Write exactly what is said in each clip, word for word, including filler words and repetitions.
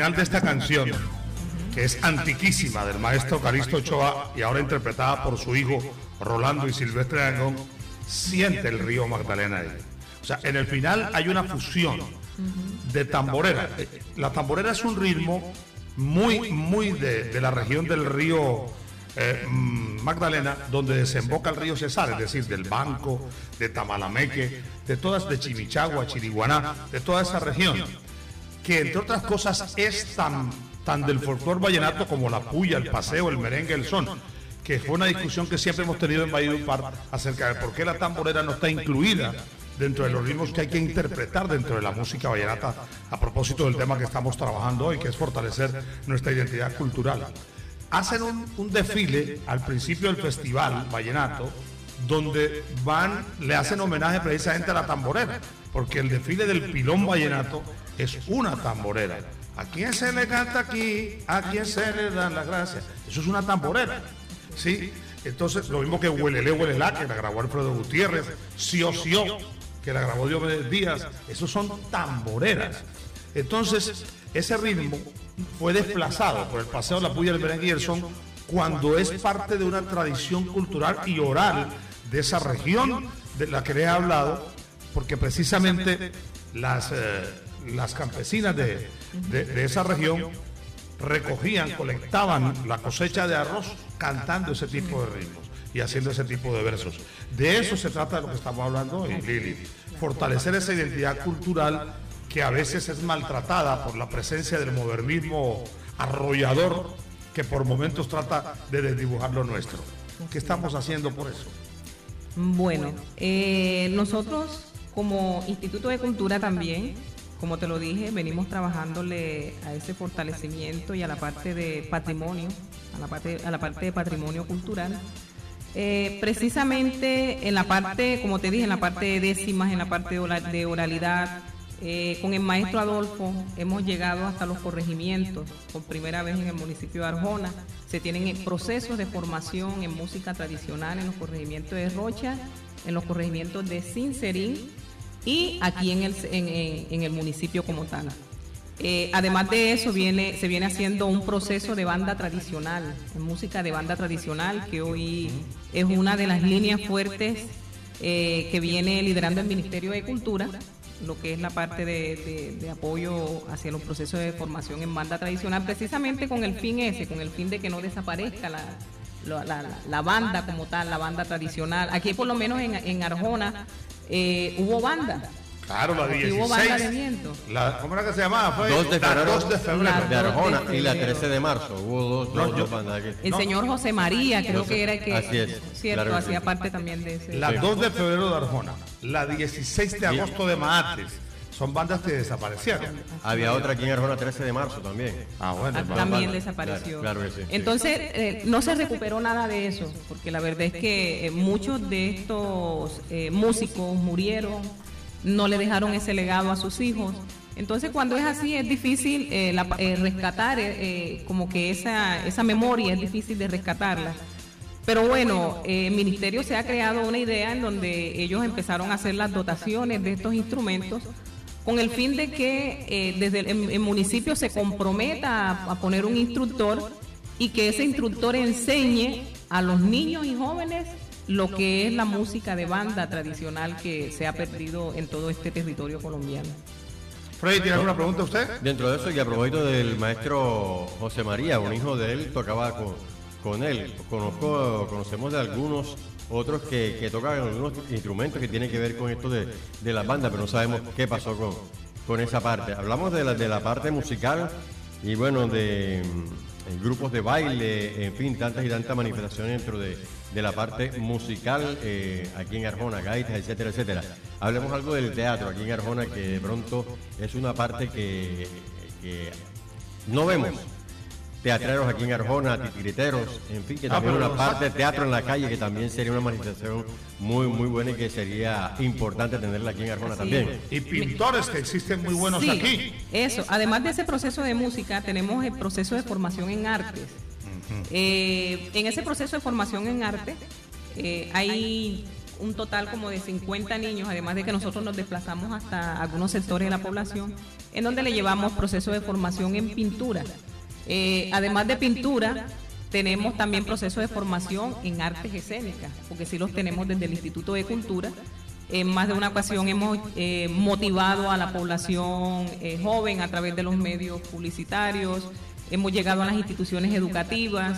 final de esta canción, que es antiquísima, del maestro Calisto Ochoa y ahora interpretada por su hijo Rolando y Silvestre Dangond, siente el río Magdalena ahí. O sea, en el final hay una fusión de tamborera. La tamborera es un ritmo muy, muy de, de la región del río eh, Magdalena, donde desemboca el río Cesar, es decir, del Banco, de Tamalameque, de todas, de Chimichagua, Chiriguaná, de toda esa región, que entre otras cosas es tan, tan del folclor vallenato como la puya, el paseo, el merengue, el son, que fue una discusión que siempre hemos tenido en Valledupar acerca de por qué la tamborera no está incluida dentro de los ritmos que hay que interpretar dentro de la música vallenata, a propósito del tema que estamos trabajando hoy, que es fortalecer nuestra identidad cultural. Hacen un, un desfile al principio del festival vallenato, donde van, le hacen homenaje precisamente a la tamborera, porque el desfile del pilón vallenato es una tamborera. ¿A quién se le canta aquí? ¿A quién se le dan las gracias? Eso es una tamborera, ¿sí? Entonces, lo mismo que Huelele, Huelela, que la grabó Alfredo Gutiérrez, Sio Sio, que la grabó Diomedes Díaz, esos son tamboreras. Entonces, ese ritmo fue desplazado por el paseo, la puya, el merengue y el son, cuando es parte de una tradición cultural y oral de esa región de la que le he hablado, porque precisamente las, eh, las campesinas de, de, de esa región recogían, colectaban la cosecha de arroz cantando ese tipo de ritmos y haciendo ese tipo de versos. De eso se trata de lo que estamos hablando hoy, Lili. Fortalecer esa identidad cultural que a veces es maltratada por la presencia del modernismo arrollador que por momentos trata de desdibujar lo nuestro. ¿Qué estamos haciendo por eso? Bueno, eh, nosotros como Instituto de Cultura también, como te lo dije, venimos trabajándole a ese fortalecimiento y a la parte de patrimonio, a la parte, a la parte de patrimonio cultural. Eh, precisamente en la parte, como te dije, en la parte de décimas, en la parte de oralidad, eh, con el maestro Adolfo hemos llegado hasta los corregimientos, por primera vez en el municipio de Arjona. Se tienen procesos de formación en música tradicional en los corregimientos de Rocha, en los corregimientos de Sincerín y aquí en el, en, en, en el municipio como tal. Eh, además de eso, viene, se viene haciendo un proceso de banda tradicional, en música de banda tradicional, que hoy es una de las líneas fuertes eh, que viene liderando el Ministerio de Cultura, lo que es la parte de, de, de apoyo hacia los procesos de formación en banda tradicional, precisamente con el fin ese, con el fin de que no desaparezca la, la, la, la banda como tal, la banda tradicional. Aquí por lo menos en, en Arjona eh, hubo banda. Claro, la dieciséis. Hubo banda de viento. La, ¿Cómo era que se llamaba? Fue dos de febrero, dos de febrero. De Arjona y la trece de marzo. Hubo dos, no, dos, yo, dos bandas aquí. El no. señor José María, creo José, que era el que. así es. Cierto, Claro hacía sí. parte también de ese. La Sí. dos de febrero de Arjona. La dieciséis de agosto de Maates. Son bandas que desaparecieron. Había otra aquí en Arjona, trece de marzo también. Ah, bueno. Ah, bueno. también banda. desapareció. Claro, claro que sí. Entonces, eh, no se recuperó nada de eso, porque la verdad es que eh, muchos de estos eh, músicos murieron, no le dejaron ese legado a sus hijos. Entonces, cuando es así, es difícil eh, la, eh, rescatar, eh, eh, como que esa, esa memoria es difícil de rescatarla. Pero bueno, eh, el ministerio se ha creado una idea en donde ellos empezaron a hacer las dotaciones de estos instrumentos con el fin de que eh, desde el, el municipio se comprometa a, a poner un instructor y que ese instructor enseñe a los niños y jóvenes lo que es la música de banda tradicional que se ha perdido en todo este territorio colombiano. Freddy, ¿tiene alguna pregunta usted? Dentro de eso, y a propósito del maestro José María, un hijo de él tocaba con, con él. Conozco, conocemos de algunos otros que, que tocan algunos instrumentos que tienen que ver con esto de, de las bandas, pero no sabemos qué pasó con, con esa parte. Hablamos de la, de la parte musical y bueno, de eh, grupos de baile, en fin, tantas y tantas manifestaciones dentro de, de la parte musical eh, aquí en Arjona, gaitas, etcétera, etcétera. Hablemos algo del teatro aquí en Arjona, que de pronto es una parte que, que no vemos. Teatreros aquí en Arjona, titiriteros, en fin, que también ah, una parte de teatro en la calle que también sería una manifestación muy muy buena y que sería importante tenerla aquí en Arjona. Así también. Y pintores que existen muy buenos sí, aquí. Eso, además de ese proceso de música, tenemos el proceso de formación en artes. Uh-huh. eh, en ese proceso de formación en arte eh, hay un total como de cincuenta niños, además de que nosotros nos desplazamos hasta algunos sectores de la población, en donde le llevamos procesos de formación en pintura. Eh, además de pintura, tenemos también procesos de formación en artes escénicas, porque sí los tenemos desde el Instituto de Cultura. En más de una ocasión hemos eh, motivado a la población eh, joven a través de los medios publicitarios, hemos llegado a las instituciones educativas.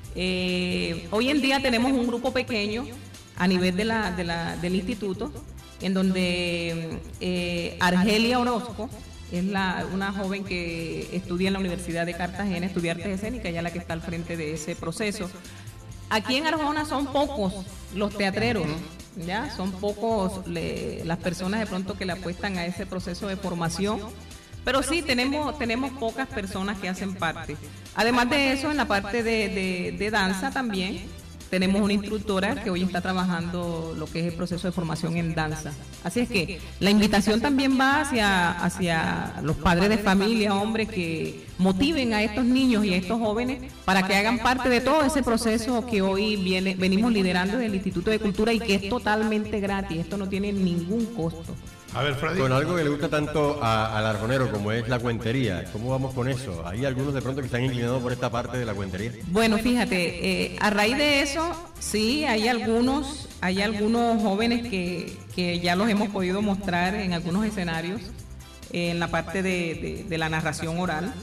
Eh, hoy en día tenemos un grupo pequeño a nivel de la, de la, del instituto, en donde eh, Argelia Orozco es la, una joven que estudia en la Universidad de Cartagena, estudia artes escénicas, ella es la que está al frente de ese proceso. Aquí en Arjona son pocos los teatreros, ya son pocos le, las personas de pronto que le apuestan a ese proceso de formación, pero sí tenemos tenemos pocas personas que hacen parte. Además de eso, en la parte de, de, de danza también tenemos una instructora que hoy está trabajando lo que es el proceso de formación en danza. Así es que la invitación también va hacia, hacia los padres de familia, hombres, que motiven a estos niños y a estos jóvenes para que hagan parte de todo ese proceso que hoy viene, venimos liderando desde el Instituto de Cultura y que es totalmente gratis. Esto no tiene ningún costo. A ver, Freddy. Con algo que le gusta tanto a, al arjonero como es la cuentería, ¿cómo vamos con eso? ¿Hay algunos de pronto que están inclinados por esta parte de la cuentería? Bueno, fíjate, eh, a raíz de eso, sí, hay algunos, hay algunos jóvenes que, que ya los hemos podido mostrar en algunos escenarios, eh, en la parte de, de, de la narración oral.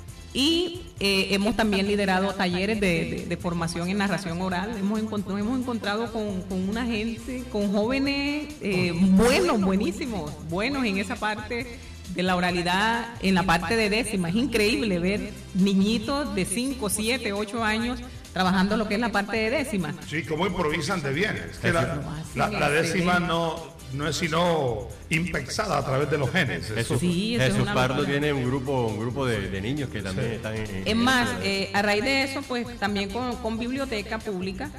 Y eh, hemos también liderado talleres de, de, de formación en narración oral. Hemos encontrado, nos hemos encontrado con, con una gente, con jóvenes eh, buenos, buenísimos, buenos en esa parte de la oralidad, en la parte de décima. Es increíble ver niñitos de cinco, siete, ocho años trabajando lo que es la parte de décima. Sí, cómo improvisan de bien. Es que la, la, la décima no... no es sino impexada a través de los genes. Jesús, sí, eso Jesús es una Pardo locura. tiene un grupo un grupo de, de niños que también sí. están en... en es más, en eh, a raíz de eso, pues también con, con biblioteca pública,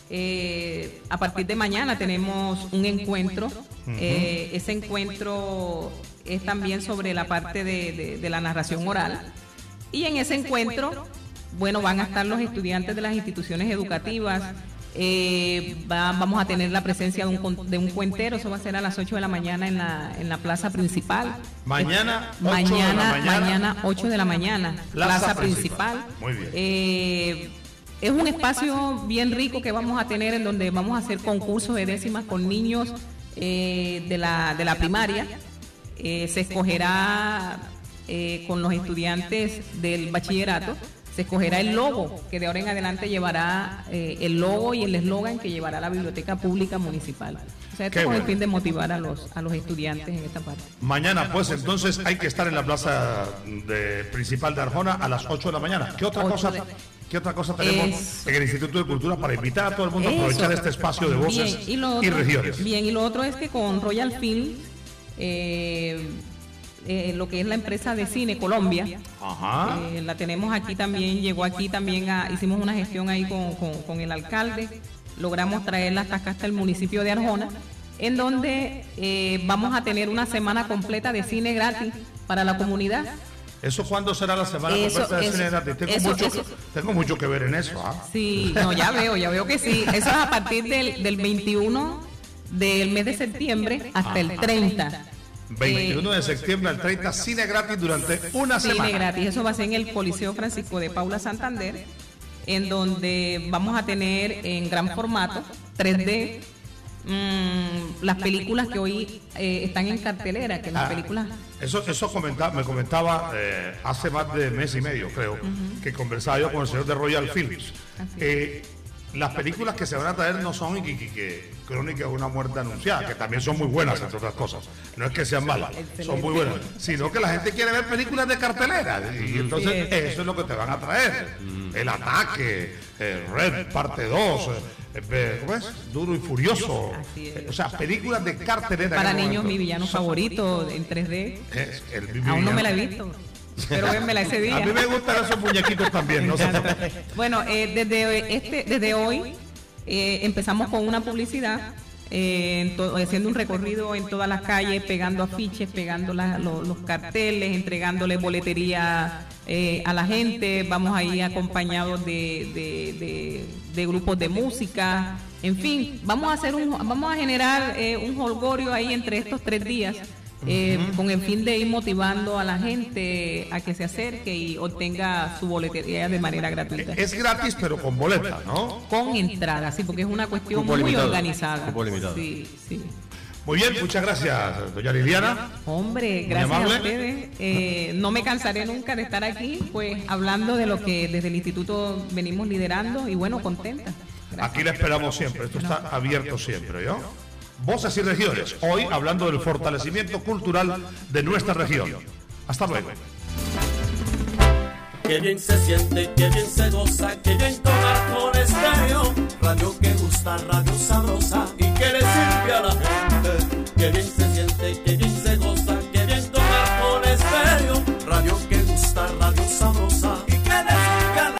eh, a partir de mañana tenemos un encuentro. Uh-huh. eh, ese encuentro es también sobre la parte de, de, de la narración oral. Y en ese encuentro, bueno, van a estar los estudiantes de las instituciones educativas. Eh, va, vamos a tener la presencia de un, de un cuentero. Eso va a ser a las ocho de la mañana en la, en la plaza principal. Mañana, eh, mañana, mañana, mañana ocho de la mañana, plaza, plaza principal. principal. Muy bien. Eh, es un espacio bien rico que vamos a tener, en donde vamos a hacer concursos de décimas con niños eh, de, la, de la primaria. Eh, se escogerá eh, con los estudiantes del bachillerato. Se escogerá el logo, que de ahora en adelante llevará eh, el logo y el eslogan que llevará la Biblioteca Pública Municipal. O sea, esto Qué con bueno. el fin de motivar a los a los estudiantes en esta parte. Mañana, pues, entonces hay que estar en la plaza de, principal de Arjona a las ocho de la mañana. ¿Qué otra cosa, de... ¿qué otra cosa tenemos es... en el Instituto de Cultura para invitar a todo el mundo a Eso. aprovechar este espacio de voces bien, y, lo y otro, regiones? Bien, y lo otro es que con Royal Film, eh, eh, lo que es la empresa de cine Colombia, Ajá. Eh, la tenemos aquí también, llegó aquí también, a, hicimos una gestión ahí con, con, con el alcalde, logramos traerla hasta acá, hasta el municipio de Arjona, en donde eh, vamos a tener una semana completa de cine gratis para la comunidad. ¿Eso cuándo será la semana Eso, completa de eso, cine gratis? Tengo, eso, mucho, eso. Que, tengo mucho que ver en eso. ¿ah? Sí, no, ya veo, ya veo que sí. Eso es a partir del, del veintiuno del mes de septiembre hasta Ajá. el treinta. veintiuno de septiembre al treinta, cine gratis durante una cine semana. Cine gratis, eso va a ser en el Coliseo Francisco de Paula Santander, en donde vamos a tener en gran formato, tres D, mmm, las películas que hoy eh, están en cartelera, que las ah, películas... Eso, eso comentaba, me comentaba eh, hace más de mes y medio, creo, uh-huh. que conversaba yo con el señor de Royal Films. Eh, las películas que se van a traer no son que, que, que, Crónica de una muerte anunciada, que también son muy buenas, entre otras cosas. No es que sean malas, son muy buenas, sino que la gente quiere ver películas de cartelera. Y entonces eso es lo que te van a traer. El Ataque, el Red Parte dos, ¿cómo es? Duro y Furioso. O sea, películas de cartelera. Para niños, mi villano favorito en tres D. Es el Aún no me la he visto. Pero véanmela ese día. A mí me gustan esos muñequitos también, ¿no? Bueno, eh, desde, este, desde hoy eh, empezamos con una publicidad, eh, to- haciendo un recorrido en todas las calles, pegando afiches, pegando la, lo, los carteles, entregándole boletería eh, a la gente. Vamos ahí acompañados de, de, de, de grupos de música. En fin, vamos a hacer un, vamos a generar eh, un jolgorio ahí entre estos tres días. Eh, uh-huh. Con el fin de ir motivando a la gente a que se acerque y obtenga su boletería de manera gratuita. Es gratis, pero con boleta, ¿no? Con entrada, sí, porque es una cuestión Cupo muy limitado. organizada. Cupo limitado. Sí, sí. Muy bien, muchas gracias, doña Liliana. Hombre, gracias a ustedes. Eh, no me cansaré nunca de estar aquí, pues hablando de lo que desde el instituto venimos liderando y bueno, contenta. Gracias. Aquí la esperamos siempre, esto está abierto siempre, ¿yo? Voces y regiones, hoy hablando del fortalecimiento cultural de nuestra región. Hasta luego. Qué bien se siente, qué bien se goza, qué bien tocar con estéreo. Radio que gusta, radio sabrosa y que le sirve a la gente.